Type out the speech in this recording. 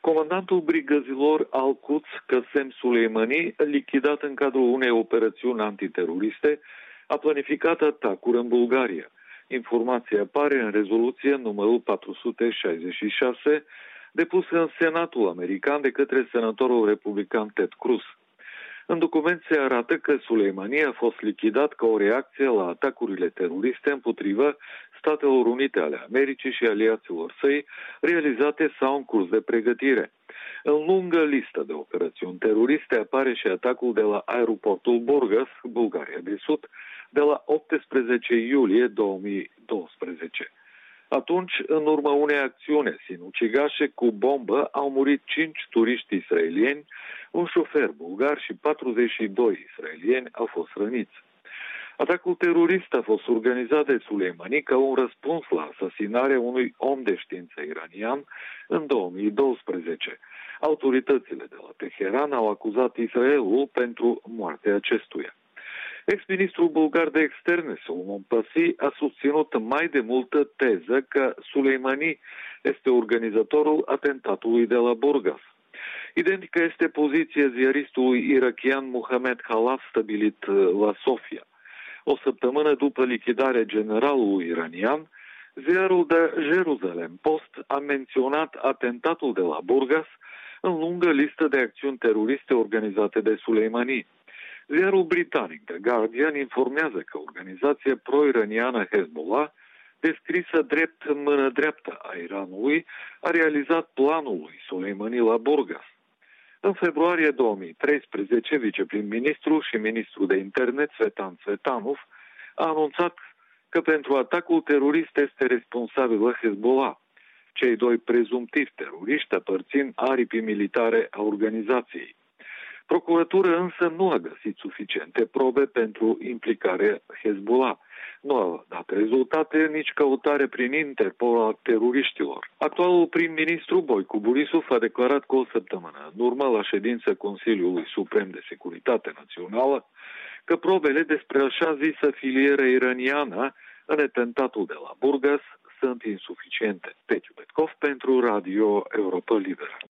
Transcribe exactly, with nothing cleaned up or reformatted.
Comandantul brigăzilor Al-Quds, Qasem Soleimani, lichidat în cadrul unei operațiuni antiteroriste, a planificat atacuri în Bulgaria. Informația apare în rezoluție numărul patru sute șaizeci și șase, depusă în Senatul american de către senatorul republican Ted Cruz. În document se arată că Soleimani a fost lichidat ca o reacție la atacurile teroriste împotriva Statelor Unite ale Americii și aliaților săi, realizate sau în curs de pregătire. În lungă listă de operațiuni teroriste apare și atacul de la aeroportul Burgas, Bulgaria de Sud, de la optsprezece iulie două mii douăsprezece. Atunci, în urma unei acțiuni sinucigașe cu bombă, au murit cinci turiști israelieni, un șofer bulgar și patruzeci și doi israelieni au fost răniți. Atacul terorist a fost organizat de Soleimani ca un răspuns la asasinarea unui om de știință iranian în două mii douăsprezece. Autoritățile de la Teheran au acuzat Israelul pentru moartea acestuia. Ex-ministrul bulgar de externe, Solomon Pasi, a susținut mai de multă teză că Soleimani este organizatorul atentatului de la Burgas. Identică este poziția ziaristului irachian Mohamed Khalaf, stabilit la Sofia. O săptămână după lichidarea generalului iranian, ziarul de Jerusalem Post a menționat atentatul de la Burgas în lungă listă de acțiuni teroriste organizate de Soleimani. Ziarul britanic The Guardian informează că organizația pro-iraniană Hezbollah, descrisă drept mână dreaptă a Iranului, a realizat planul lui Soleimani la Burgas. În februarie două mii treisprezece, viceprim-ministru și ministru de internet, Tzvetan Tzvetanov, a anunțat că pentru atacul terorist este responsabilă Hezbollah. Cei doi prezumtivi teroriști aparțin aripii militare a organizației. Procuratura însă nu a găsit suficiente probe pentru implicarea Hezbollah. Nu a dat rezultate nici căutare prin Interpol a teroriștilor. Actualul prim-ministru Boicu Borisov a declarat cu o săptămână în urmă la ședința Consiliului Suprem de Securitate Națională că probele despre așa zisă filieră iraniană în atentatul de la Burgas sunt insuficiente. Petiu Petkov pentru Radio Europa Liberă.